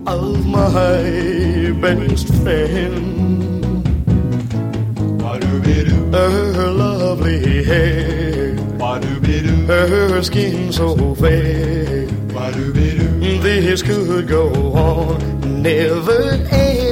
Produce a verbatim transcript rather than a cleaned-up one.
of my best friend. Her lovely hair, her skin so fair. This could go on never end.